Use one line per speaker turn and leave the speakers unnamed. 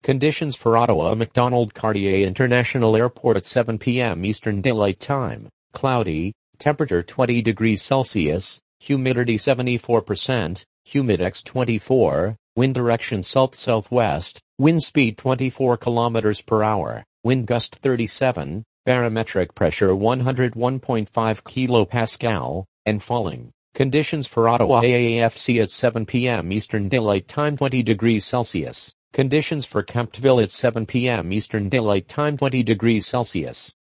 Conditions for Ottawa Macdonald Cartier International Airport at 7 p.m. Eastern Daylight Time. Cloudy, temperature 20 degrees Celsius, humidity 74%, humidex 24, wind direction south-southwest, wind speed 24 kilometers per hour, wind gust 37, barometric pressure 101.5 kilopascal, and falling. Conditions for Ottawa AAFC at 7 p.m. Eastern Daylight Time 20 degrees Celsius. Conditions for Kemptville at 7 p.m. Eastern Daylight Time 20 degrees Celsius.